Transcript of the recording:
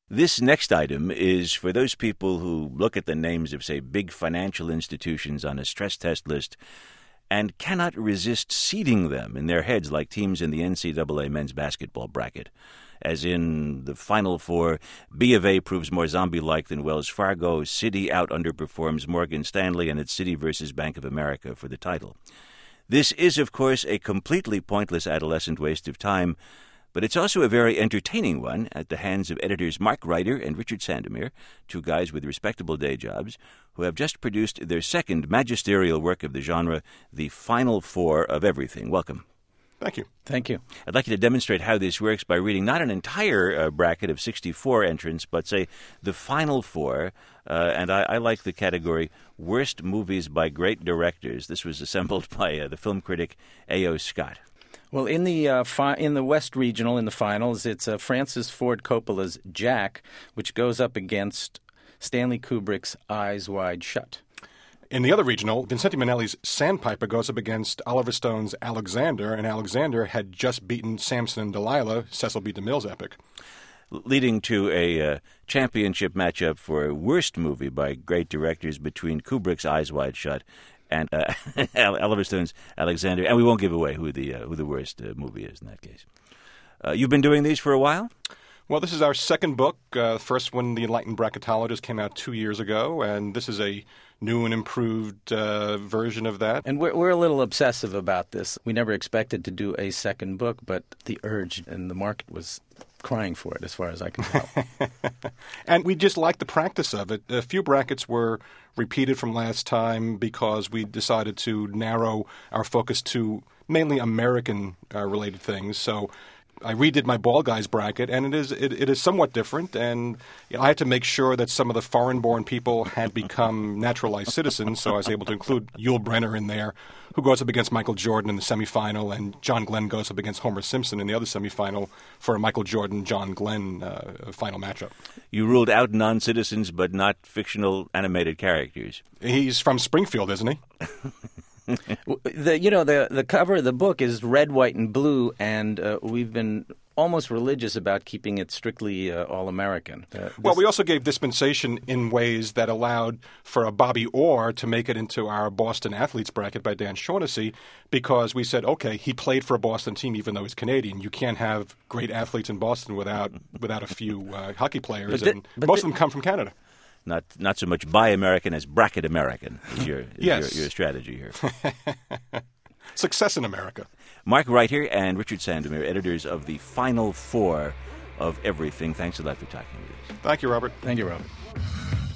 This next item is for those people who look at the names of, say, big financial institutions on a stress test list and cannot resist seeding them in their heads like teams in the NCAA men's basketball bracket. As in the Final Four, B of A proves more zombie-like than Wells Fargo, Citi out-underperforms Morgan Stanley, and it's Citi versus Bank of America for the title. This is, of course, a completely pointless adolescent waste of time, but it's also a very entertaining one at the hands of editors Mark Ryder and Richard Sandomir, two guys with respectable day jobs, who have just produced their second magisterial work of the genre, The Final Four of Everything. Welcome. Thank you. Thank you. I'd like you to demonstrate how this works by reading not an entire bracket of 64 entrants, but, say, the final four. And I like the category Worst Movies by Great Directors. This was assembled by the film critic A.O. Scott. Well, in the West Regional, in the finals, it's Francis Ford Coppola's Jack, which goes up against Stanley Kubrick's Eyes Wide Shut. In the other regional, Vincente Minnelli's Sandpiper goes up against Oliver Stone's Alexander, and Alexander had just beaten Samson and Delilah, Cecil B. DeMille's epic. Leading to a championship matchup for Worst Movie by Great Directors between Kubrick's Eyes Wide Shut and Oliver Stone's Alexander, and we won't give away who the worst movie is in that case. You've been doing these for a while? Well, this is our second book. First one, The Enlightened Bracketologist, came out 2 years ago, and this is a new and improved version of that. And we're a little obsessive about this. We never expected to do a second book, but the urge and the market was crying for it, as far as I can tell. And we just like the practice of it. A few brackets were repeated from last time because we decided to narrow our focus to mainly American-related things. So I redid my Ball Guys bracket, and it is somewhat different. And I had to make sure that some of the foreign-born people had become naturalized citizens, so I was able to include Yul Brynner in there, who goes up against Michael Jordan in the semifinal, and John Glenn goes up against Homer Simpson in the other semifinal for a Michael Jordan-John Glenn final matchup. You ruled out non-citizens, but not fictional animated characters. He's from Springfield, isn't he? The cover of the book is red, white, and blue, and we've been almost religious about keeping it strictly all-American. Well, we also gave dispensation in ways that allowed for a Bobby Orr to make it into our Boston Athletes bracket by Dan Shaughnessy, because we said, okay, he played for a Boston team even though he's Canadian. You can't have great athletes in Boston without a few hockey players, and most of them come from Canada. Not so much Buy American as Bracket American is your strategy here. Success in America. Mark Ryder and Richard Sandomir, editors of The Final Four of Everything. Thanks a lot for talking with us. Thank you, Robert. Thank you, Robert.